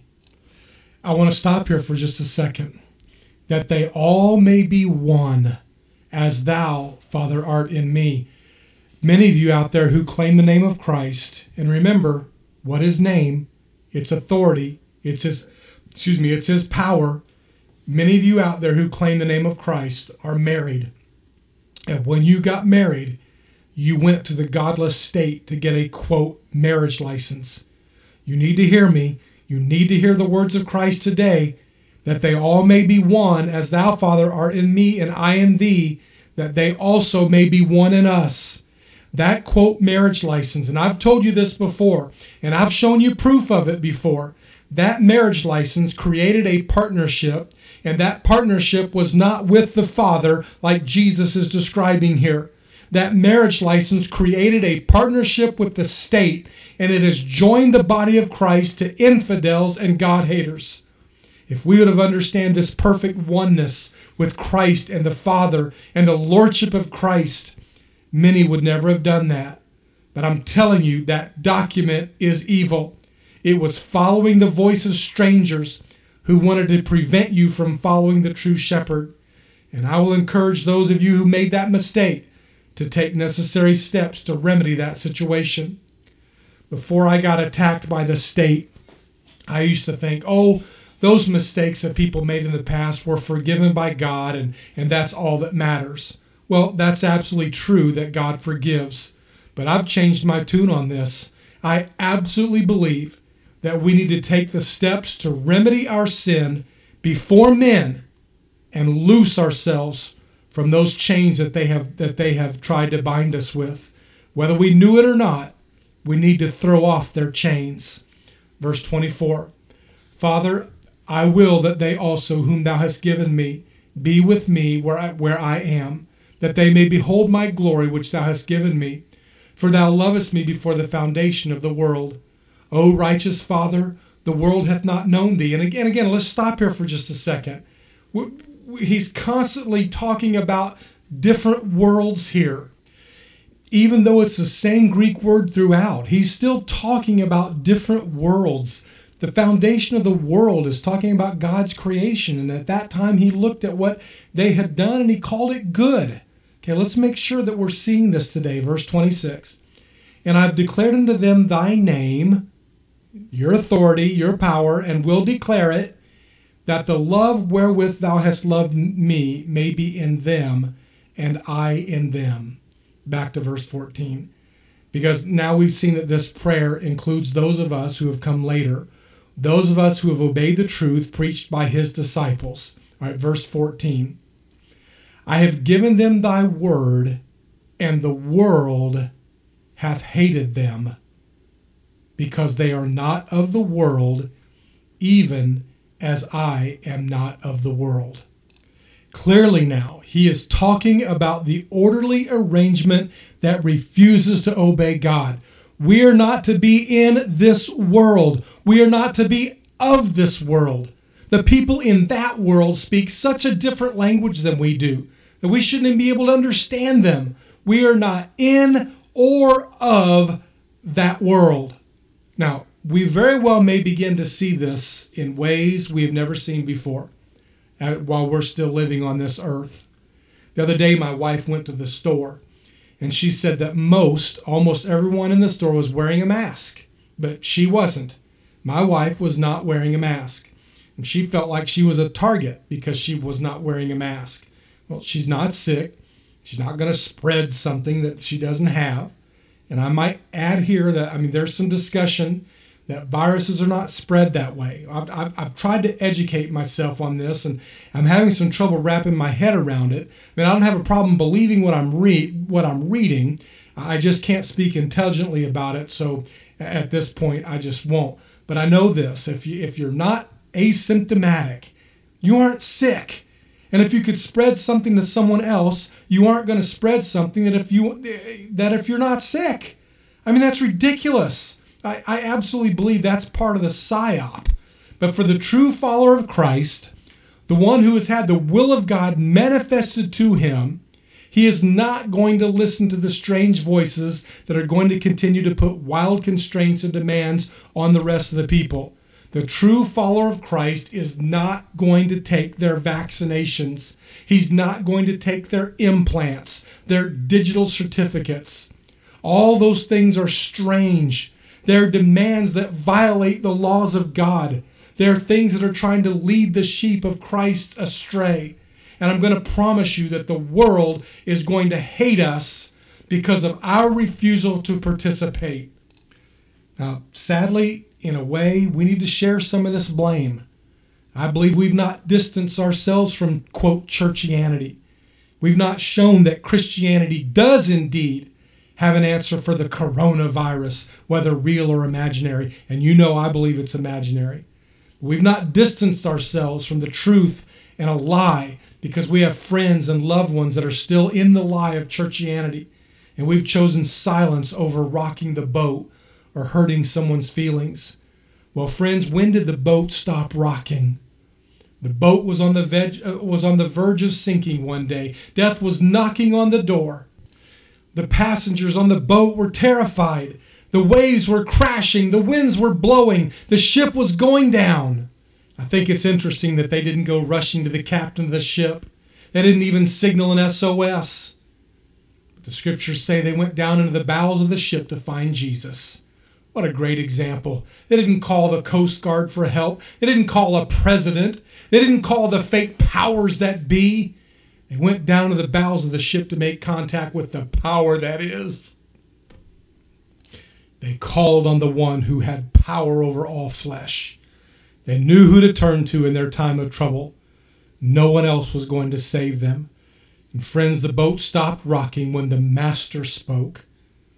I want to stop here for just a second. That they all may be one, as thou, Father, art in me. Many of you out there who claim the name of Christ, and remember, what his name, its authority, it's his, excuse me, it's his power. Many of you out there who claim the name of Christ are married. And when you got married, you went to the godless state to get a, quote, marriage license. You need to hear me. You need to hear the words of Christ today, that they all may be one, as thou, Father, art in me, and I in thee, that they also may be one in us. That, quote, marriage license, and I've told you this before, and I've shown you proof of it before. That marriage license created a partnership, and that partnership was not with the Father like Jesus is describing here. That marriage license created a partnership with the state, and it has joined the body of Christ to infidels and God-haters. If we would have understood this perfect oneness with Christ and the Father and the lordship of Christ, many would never have done that. But I'm telling you, that document is evil. It was following the voice of strangers who wanted to prevent you from following the true shepherd. And I will encourage those of you who made that mistake to take necessary steps to remedy that situation. Before I got attacked by the state, I used to think, oh, those mistakes that people made in the past were forgiven by God, and, and that's all that matters. Well, that's absolutely true that God forgives. But I've changed my tune on this. I absolutely believe that we need to take the steps to remedy our sin before men and loose ourselves from those chains that they have that they have tried to bind us with. Whether we knew it or not, we need to throw off their chains. Verse twenty-four, Father, I will that they also, whom thou hast given me, be with me where I, where I am, that they may behold my glory which thou hast given me. For thou lovest me before the foundation of the world. O righteous Father, the world hath not known thee. And again, again, let's stop here for just a second. He's constantly talking about different worlds here. Even though it's the same Greek word throughout, he's still talking about different worlds. The foundation of the world is talking about God's creation. And at that time, he looked at what they had done and he called it good. Okay, let's make sure that we're seeing this today. Verse twenty-six. And I've declared unto them thy name, your authority, your power, and will declare it, that the love wherewith thou hast loved me may be in them, and I in them. Back to verse fourteen. Because now we've seen that this prayer includes those of us who have come later, those of us who have obeyed the truth preached by his disciples. All right, verse fourteen. I have given them thy word, and the world hath hated them, because they are not of the world, even as I am not of the world. Clearly now, he is talking about the orderly arrangement that refuses to obey God. We are not to be in this world. We are not to be of this world. The people in that world speak such a different language than we do, that we shouldn't be able to understand them. We are not in or of that world. Now, we very well may begin to see this in ways we have never seen before while we're still living on this earth. The other day, my wife went to the store, and she said that most, almost everyone in the store was wearing a mask, but she wasn't. My wife was not wearing a mask, and she felt like she was a target because she was not wearing a mask. Well, she's not sick. She's not going to spread something that she doesn't have. And I might add here that, I mean, there's some discussion that viruses are not spread that way. I've, I've, I've tried to educate myself on this, and I'm having some trouble wrapping my head around it. I mean, I don't have a problem believing what I'm read what I'm reading. I just can't speak intelligently about it. So at this point, I just won't. But I know this: if you if you're not asymptomatic, you aren't sick. And if you could spread something to someone else, you aren't going to spread something that if you that if you're not sick. I mean, that's ridiculous. I, I absolutely believe that's part of the psyop. But for the true follower of Christ, the one who has had the will of God manifested to him, he is not going to listen to the strange voices that are going to continue to put wild constraints and demands on the rest of the people. The true follower of Christ is not going to take their vaccinations. He's not going to take their implants, their digital certificates. All those things are strange. They're demands that violate the laws of God. They're things that are trying to lead the sheep of Christ astray. And I'm going to promise you that the world is going to hate us because of our refusal to participate. Now, sadly, in a way, we need to share some of this blame. I believe we've not distanced ourselves from, quote, churchianity. We've not shown that Christianity does indeed have an answer for the coronavirus, whether real or imaginary. And you know I believe it's imaginary. We've not distanced ourselves from the truth and a lie because we have friends and loved ones that are still in the lie of churchianity. And we've chosen silence over rocking the boat or hurting someone's feelings. Well, friends, when did the boat stop rocking? The boat was on the veg, uh, was on the verge of sinking one day. Death was knocking on the door. The passengers on the boat were terrified. The waves were crashing. The winds were blowing. The ship was going down. I think it's interesting that they didn't go rushing to the captain of the ship. They didn't even signal an S O S. But the scriptures say they went down into the bowels of the ship to find Jesus. What a great example. They didn't call the Coast Guard for help. They didn't call a president. They didn't call the fake powers that be. They went down to the bowels of the ship to make contact with the power that is. They called on the one who had power over all flesh. They knew who to turn to in their time of trouble. No one else was going to save them. And friends, the boat stopped rocking when the Master spoke.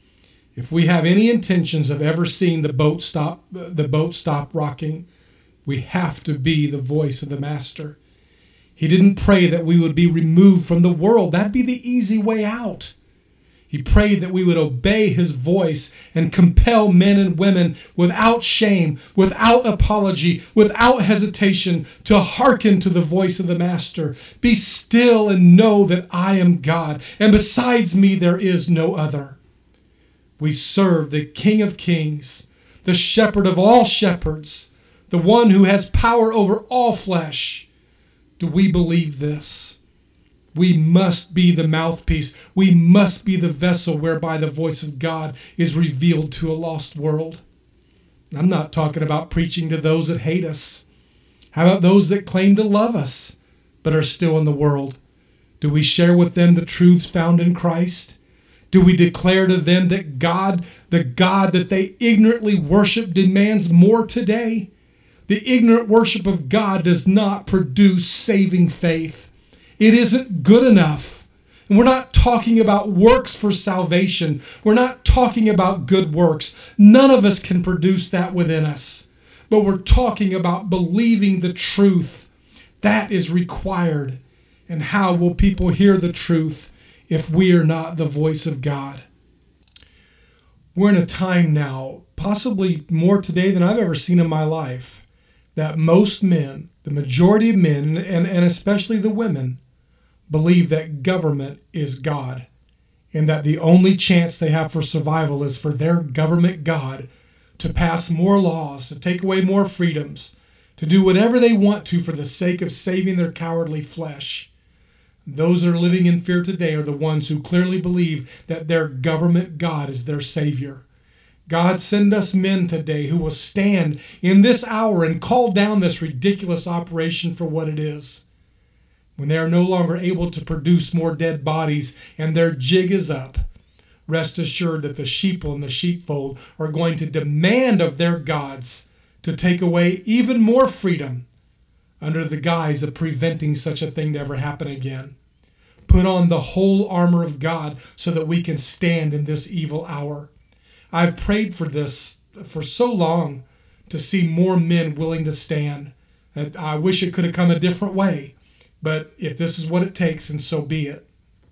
If we have any intentions of ever seeing the boat stop, the boat stop rocking, we have to be the voice of the Master. He didn't pray that we would be removed from the world. That'd be the easy way out. He prayed that we would obey his voice and compel men and women without shame, without apology, without hesitation to hearken to the voice of the Master. Be still and know that I am God, and besides me there is no other. We serve the King of Kings, the Shepherd of all shepherds, the one who has power over all flesh. Do we believe this? We must be the mouthpiece. We must be the vessel whereby the voice of God is revealed to a lost world. I'm not talking about preaching to those that hate us. How about those that claim to love us but are still in the world? Do we share with them the truths found in Christ? Do we declare to them that God, the God that they ignorantly worship, demands more today? The ignorant worship of God does not produce saving faith. It isn't good enough. And we're not talking about works for salvation. We're not talking about good works. None of us can produce that within us. But we're talking about believing the truth. That is required. And how will people hear the truth if we are not the voice of God? We're in a time now, possibly more today than I've ever seen in my life, that most men, the majority of men, and, and especially the women, believe that government is God, and that the only chance they have for survival is for their government God to pass more laws, to take away more freedoms, to do whatever they want to for the sake of saving their cowardly flesh. Those that are living in fear today are the ones who clearly believe that their government God is their Savior. God, send us men today who will stand in this hour and call down this ridiculous operation for what it is. When they are no longer able to produce more dead bodies and their jig is up, rest assured that the sheeple in the sheepfold are going to demand of their gods to take away even more freedom under the guise of preventing such a thing to ever happen again. Put on the whole armor of God so that we can stand in this evil hour. I've prayed for this for so long, to see more men willing to stand. I wish it could have come a different way, but if this is what it takes, and so be it.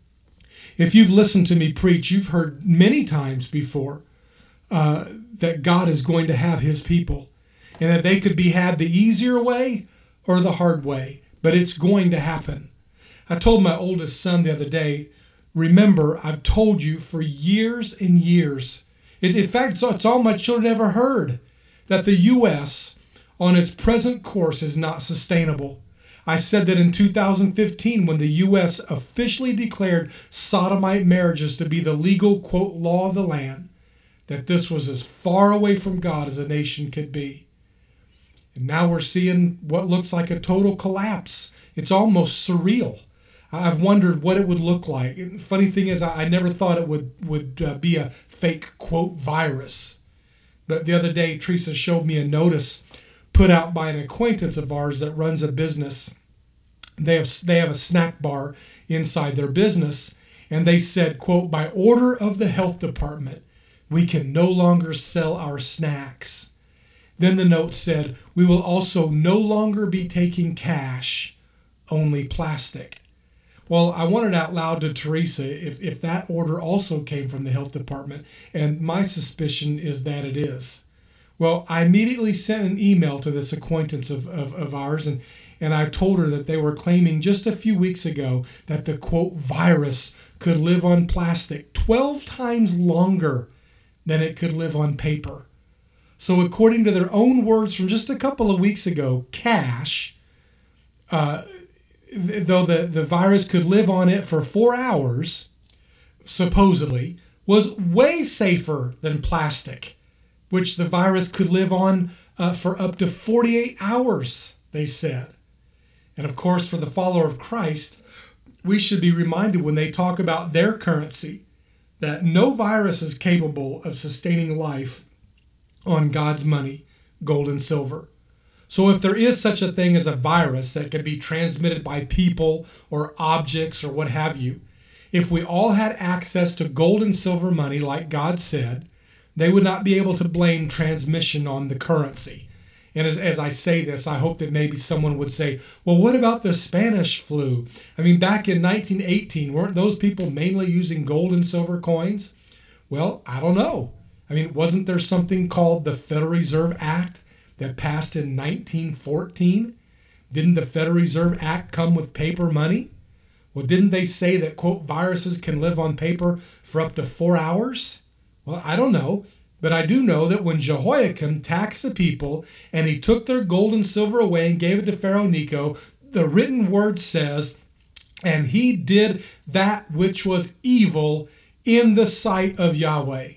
If you've listened to me preach, you've heard many times before uh, that God is going to have his people, and that they could be had the easier way or the hard way, but it's going to happen. I told my oldest son the other day, remember, I've told you for years and years, it, in fact, it's all my children ever heard, that the U S on its present course is not sustainable. I said that in two thousand fifteen, when the U S officially declared sodomite marriages to be the legal, quote, law of the land, that this was as far away from God as a nation could be. And now we're seeing what looks like a total collapse. It's almost surreal. I've wondered what it would look like. And the funny thing is, I never thought it would, would uh, be a fake, quote, virus. But the other day, Teresa showed me a notice put out by an acquaintance of ours that runs a business. They have, they have a snack bar inside their business. And they said, quote, by order of the health department, we can no longer sell our snacks. Then the note said, we will also no longer be taking cash, only plastic. Well, I wondered out loud to Teresa if, if that order also came from the health department, and my suspicion is that it is. Well, I immediately sent an email to this acquaintance of, of, of ours, and, and I told her that they were claiming just a few weeks ago that the, quote, virus could live on plastic twelve times longer than it could live on paper. So according to their own words from just a couple of weeks ago, cash, uh, though the, the virus could live on it for four hours, supposedly, was way safer than plastic, which the virus could live on uh, for up to forty-eight hours, they said. And of course, for the follower of Christ, we should be reminded when they talk about their currency that no virus is capable of sustaining life on God's money, gold and silver. So if there is such a thing as a virus that can be transmitted by people or objects or what have you, if we all had access to gold and silver money like God said, they would not be able to blame transmission on the currency. And as, as I say this, I hope that maybe someone would say, well, what about the Spanish flu? I mean, back in nineteen eighteen, weren't those people mainly using gold and silver coins? Well, I don't know. I mean, wasn't there something called the Federal Reserve Act that passed in nineteen fourteen? Didn't the Federal Reserve Act come with paper money? Well, didn't they say that, quote, viruses can live on paper for up to four hours? Well, I don't know. But I do know that when Jehoiakim taxed the people and he took their gold and silver away and gave it to Pharaoh Necho, the written word says, and he did that which was evil in the sight of Yahweh.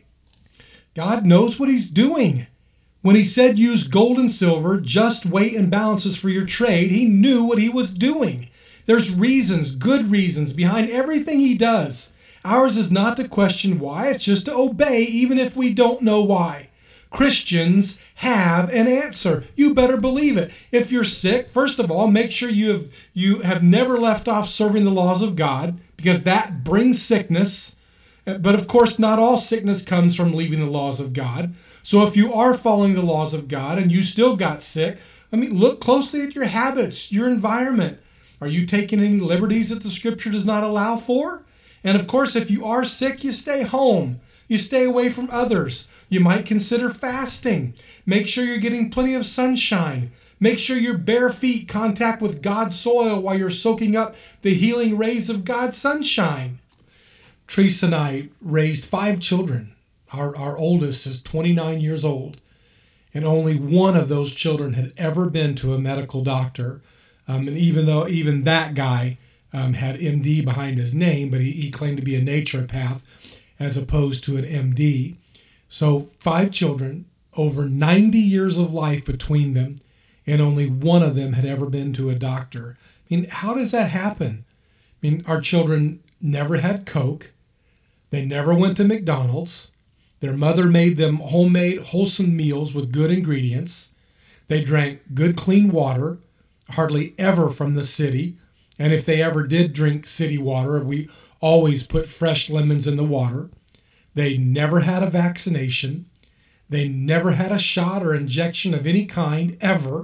God knows what he's doing. When he said use gold and silver, just weight and balances for your trade, he knew what he was doing. There's reasons, good reasons, behind everything he does. Ours is not to question why, it's just to obey even if we don't know why. Christians have an answer. You better believe it. If you're sick, first of all, make sure you have you have never left off serving the laws of God, because that brings sickness. But of course, not all sickness comes from leaving the laws of God. So if you are following the laws of God and you still got sick, I mean, look closely at your habits, your environment. Are you taking any liberties that the scripture does not allow for? And of course, if you are sick, you stay home. You stay away from others. You might consider fasting. Make sure you're getting plenty of sunshine. Make sure your bare feet contact with God's soil while you're soaking up the healing rays of God's sunshine. Teresa and I raised five children. Our, our oldest is twenty-nine years old. And only one of those children had ever been to a medical doctor. Um, and even though even that guy Um, had M D behind his name, but he, he claimed to be a naturopath as opposed to an M D. So five children, over ninety years of life between them, and only one of them had ever been to a doctor. I mean, how does that happen? I mean, our children never had Coke. They never went to McDonald's. Their mother made them homemade, wholesome meals with good ingredients. They drank good, clean water, hardly ever from the city. And if they ever did drink city water, we always put fresh lemons in the water. They never had a vaccination. They never had a shot or injection of any kind, ever.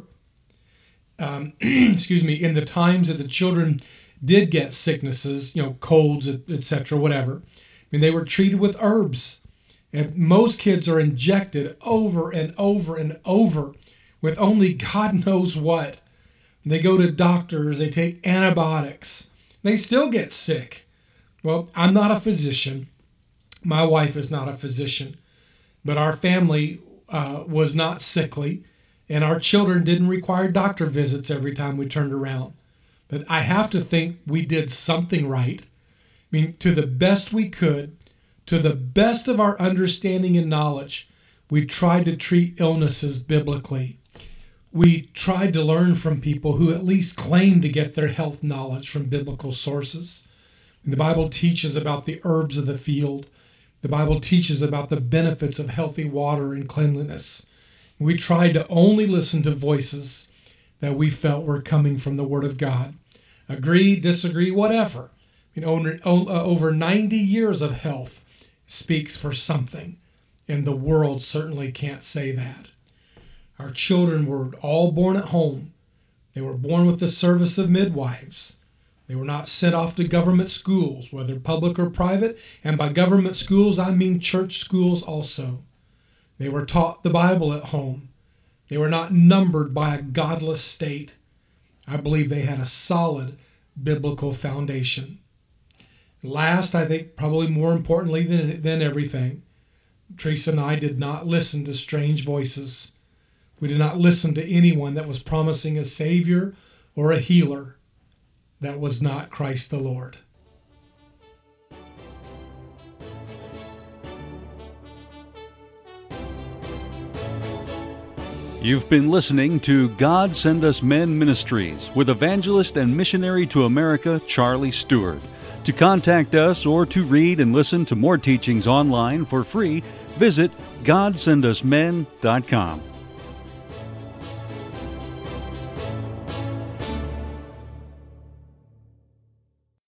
Um, excuse me, in the times that the children did get sicknesses, you know, colds, et cetera, whatever, I mean, they were treated with herbs. And most kids are injected over and over and over with only God knows what. They go to doctors, they take antibiotics. They still get sick. Well, I'm not a physician. My wife is not a physician. But our family uh, was not sickly, and our children didn't require doctor visits every time we turned around. But I have to think we did something right. I mean, to the best we could, to the best of our understanding and knowledge, we tried to treat illnesses biblically. We tried to learn from people who at least claim to get their health knowledge from biblical sources. The Bible teaches about the herbs of the field. The Bible teaches about the benefits of healthy water and cleanliness. We tried to only listen to voices that we felt were coming from the Word of God. Agree, disagree, whatever. You know, over ninety years of health speaks for something, and the world certainly can't say that. Our children were all born at home. They were born with the service of midwives. They were not sent off to government schools, whether public or private. And by government schools, I mean church schools also. They were taught the Bible at home. They were not numbered by a godless state. I believe they had a solid biblical foundation. Last, I think probably more importantly than, than everything, Teresa and I did not listen to strange voices. We did not listen to anyone that was promising a savior or a healer. that was not Christ the Lord. You've been listening to God Send Us Men Ministries with evangelist and missionary to America, Charlie Stewart. To contact us or to read and listen to more teachings online for free, visit god send us men dot com.